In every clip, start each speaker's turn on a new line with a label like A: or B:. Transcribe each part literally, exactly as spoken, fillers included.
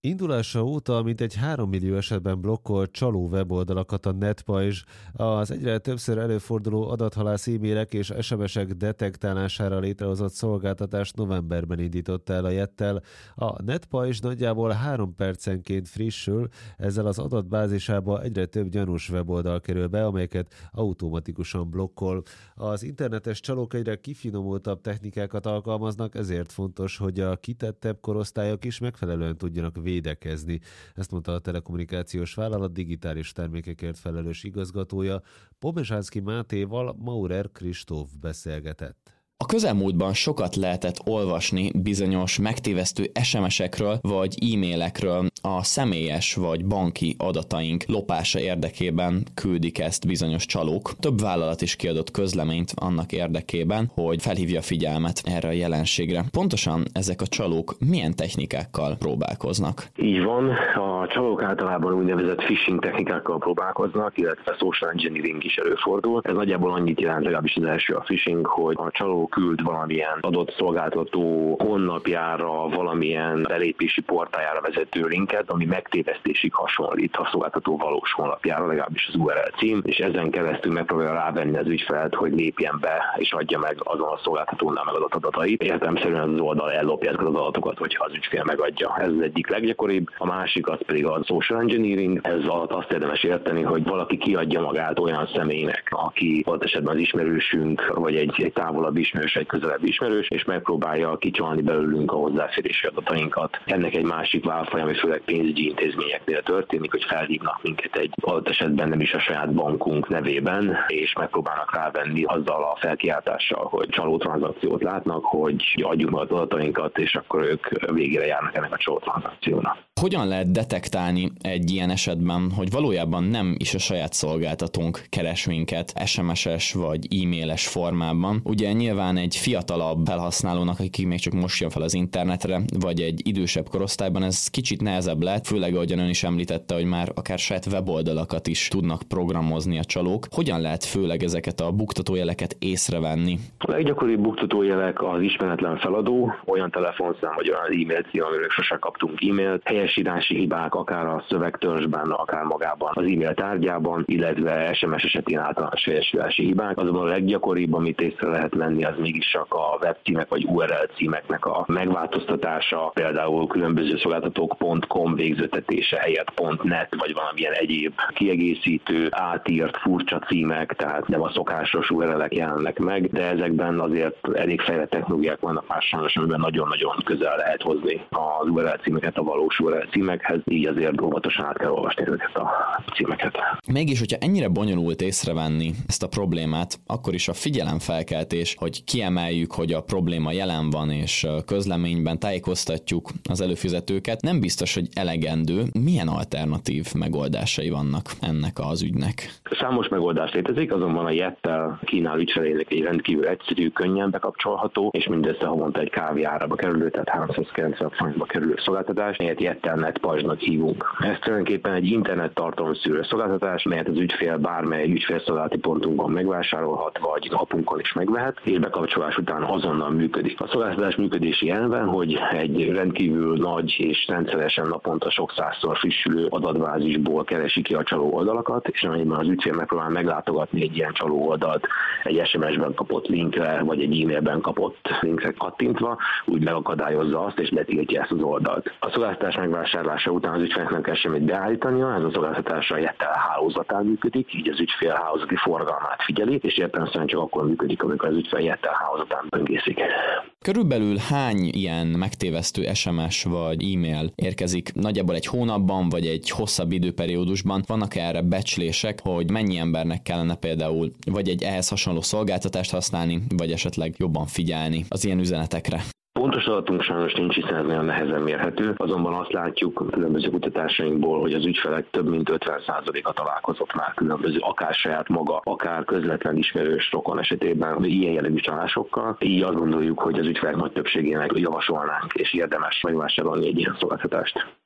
A: Indulása óta mintegy három millió esetben blokkolt csaló weboldalakat a NetPajzs. Az egyre többször előforduló adathalász e-mailek és es em es-ek detektálására létrehozott szolgáltatást novemberben indította el a Jettel. A NetPajzs nagyjából három percenként frissül, ezzel az adatbázisába egyre több gyanús weboldal kerül be, amelyeket automatikusan blokkol. Az internetes csalók egyre kifinomultabb technikákat alkalmaznak, ezért fontos, hogy a kitettebb korosztályok is megfelelően tudjanak védekezni. védekezni. Ezt mondta a telekommunikációs vállalat digitális termékekért felelős igazgatója. Pomezsánszky Mátéval Maurer Kristóf beszélgetett.
B: A közelmúltban sokat lehetett olvasni bizonyos megtévesztő es em es-ekről vagy e-mailekről. A személyes vagy banki adataink lopása érdekében küldik ezt bizonyos csalók. Több vállalat is kiadott közleményt annak érdekében, hogy felhívja a figyelmet erre a jelenségre. Pontosan ezek a csalók milyen technikákkal próbálkoznak?
C: Így van, a csalók általában úgynevezett phishing technikákkal próbálkoznak, illetve social engineering is előfordul. Ez nagyjából annyit jelent, legalábbis az első a phishing, hogy a csaló küld valamilyen adott szolgáltató honlapjára, valamilyen belépési portájára vezető linket, ami megtévesztésig hasonlít a szolgáltató valós honlapjára, legalábbis az u er el cím, és ezen keresztül megpróbálja rávenni az ügyfelet, hogy lépjen be és adja meg azon a szolgáltatónál megadott adatait. Értelemszerűen az oldal ellopja ezeket az adatokat, hogyha az ügyfél megadja. Ez az egyik leggyakoribb, a másik az pedig a social engineering. Ez alatt azt érdemes érteni, hogy valaki kiadja magát olyan személynek, aki volt esetben az ismerősünk, vagy egy, egy távolabb ismerős, egy közelebb ismerős, és megpróbálja kicsalni belőlünk a hozzáférési adatainkat. Ennek egy másik válfaj, ami főleg pénzügyi intézményeknél történik, hogy felhívnak minket egy adott esetben nem is a saját bankunk nevében, és megpróbálnak rávenni azzal a felkiáltással, hogy csaló tranzakciót látnak, hogy adjuk meg az adatainkat, és akkor ők végére járnak ennek a csaló tranzakciónak.
B: Hogyan lehet detektálni egy ilyen esetben, hogy valójában nem is a saját szolgáltatónk keres minket es em es-es vagy e-mailes formában? Ugye nyilván egy fiatalabb felhasználónak, aki még csak most jön fel az internetre, vagy egy idősebb korosztályban ez kicsit nehezebb lehet, főleg ahogyan ön is említette, hogy már akár saját weboldalakat is tudnak programozni a csalók. Hogyan lehet főleg ezeket a buktatójeleket észrevenni?
C: A leggyakoribb buktatójelek az ismeretlen feladó, olyan telefonszám vagy olyan e-mail cím, amiről sosem kaptunk e-mailt, helyesírási hibák akár a szövegtörzsben, akár magában az e-mail tárgyában, illetve es em es esetén általános helyesírási hibák. Azonban a leggyakoribb, amit észre lehet venni, az mégis csak a webcímek vagy u er el címeknek a megváltoztatása, például különböző szolgáltatók pont com végzőtetése helyett pont net, vagy valamilyen egyéb kiegészítő, átírt furcsa címek, tehát nem a szokásos u er el-ek jelennek meg, de ezekben azért elég fejlett technológiák vannak már sajnos, amiben nagyon-nagyon közel lehet hozni az u er el címeket a valós u er el címekhez, így azért óvatosan át kell olvasni ezeket a címeket.
B: Mégis, hogyha ennyire bonyolult észrevenni ezt a problémát, akkor is a figyelemfelkeltés, hogy kiemeljük, hogy a probléma jelen van, és közleményben tájékoztatjuk az előfizetőket, nem biztos, hogy elegendő. Milyen alternatív megoldásai vannak ennek az ügynek?
C: Számos megoldás létezik, azonban a Jettel kínál ügyfelének egy rendkívül egyszerű, könnyen bekapcsolható, és mindössze havonta egy kávé árába kerülő, tehát háromszázkilencven forintba kerülő szolgáltatás, melyet Jettel NetPajzsnak hívunk. Ez tulajdonképpen egy internet tartalomszűrő szolgáltatás, melyet az ügyfél bármely ügyfélszolgálati pontunkon megvásárolhat, vagy apunkon is megvehet, és bekapcsolás után azonnal működik. A szolgáltatás működési elven, hogy egy rendkívül nagy és rendszeresen naponta sok százszor frissülő adatbázisból keresi ki a csaló oldalakat, és amennyiben az ügyfél megpróbál meglátogatni egy ilyen csaló oldalt egy es em es-ben kapott linkre, vagy egy e-mailben kapott linkre kattintva, úgy megakadályozza azt, és betiltja ezt az oldalt. A szolgáltatás megvásárlása után az ügyfélnek nem kell semmit beállítania, ez a szolgáltatás a Jettel hálózatán működik, így az ügyfél hálózati forgalmát figyeli, és értelemszerűen csak akkor működik, amikor az ügyfél Jettel hálózatán böngészik.
B: Körülbelül hány ilyen megtévesztő es em es vagy e-mail érkezik nagyjából egy hónapban, vagy egy hosszabb időperiódusban? Vannak erre becslések, hogy mennyi embernek kellene például vagy egy ehhez hasonló szolgáltatást használni, vagy esetleg jobban figyelni az ilyen üzenetekre?
C: Pontos adatunk sajnos nincs, hiszen ez nagyon nehezen mérhető, azonban azt látjuk különböző kutatásainkból, hogy az ügyfelek több mint ötven százaléka találkozott már különböző, akár saját maga, akár közvetlen ismerős rokon esetében ilyen jellegű csalásokkal. Így azt gondoljuk, hogy az ügyfelek nagy többségének javasolnánk és érdemes megvásárolni egy ilyen szolgáltatást.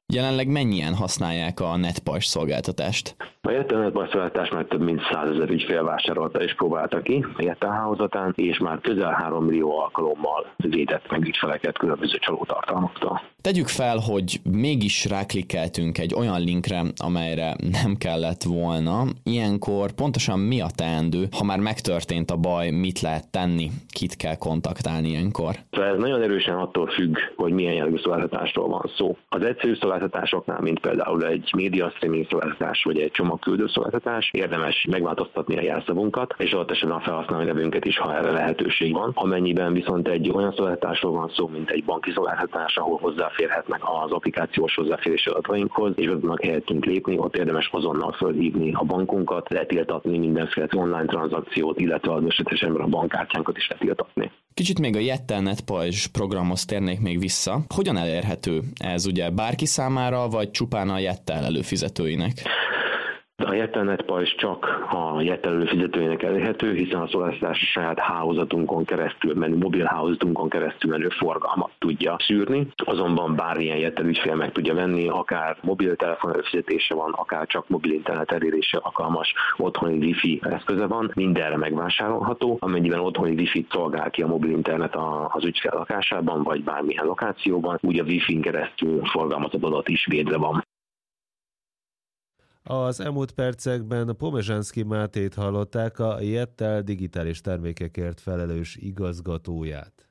B: Jelenleg mennyien használják a NetPajzs szolgáltatást?
C: A Yettel NetPajzs szolgáltatás már több mint százezer ügyfél vásárolta és próbálta ki a Yettel hálózatán, és már közel három millió alkalommal védett meg ügyfeleket különböző csalótartalmaktól.
B: Tegyük fel, hogy mégis ráklikkeltünk egy olyan linkre, amelyre nem kellett volna. Ilyenkor pontosan mi a teendő? Ha már megtörtént a baj, mit lehet tenni? Kit kell kontaktálni ilyenkor?
C: Ez nagyon erősen attól függ, hogy milyen jellegű szolgáltatásról van szó. Az egyszerű szolgáltatásoknál, mint például egy média streaming szolgáltatás vagy egy csomagküldő szolgáltatás, érdemes megváltoztatni a jelszavunkat, és ott esetben a felhasználói nevünket is, ha erre lehetőség van. Amennyiben viszont egy olyan szolgáltatásról van szó, mint egy banki szolgáltatás, ahol hozzáférhetnek az applikációs hozzáférési adatainkhoz, és be tudnak helyettünk lépni, ott érdemes azonnal fölhívni a bankunkat, letiltatni mindenféle online tranzakciót, illetve az esetesen a bankkártyánkat is letiltatni.
B: Kicsit még a Yettel NetPajzs programhoz térnék még vissza. Hogyan elérhető ez ugye bárki számára, vagy csupán a Yettel előfizetőinek?
C: A Yettel NetPajzs csak a Yettel előfizetőinek elérhető, hiszen a szolgáltatás saját hálózatunkon keresztül menő, mobil hálózatunkon keresztül menő forgalmat tudja szűrni, azonban bármilyen Yettel ügyfél meg tudja venni, akár mobiltelefon előfizetése van, akár csak mobil internet elérése alkalmas otthoni Wi-Fi eszköze van, mindenre megvásárolható, amennyiben otthoni Wi-Fi-t szolgál ki a mobil internet az ügyfél lakásában, vagy bármilyen lokációban, úgy a Wi-Fi-n keresztül forgalmazott adat is védve van.
A: Az elmúlt percekben Pomezsánszky Mátét hallották, a Yettel digitális termékekért felelős igazgatóját.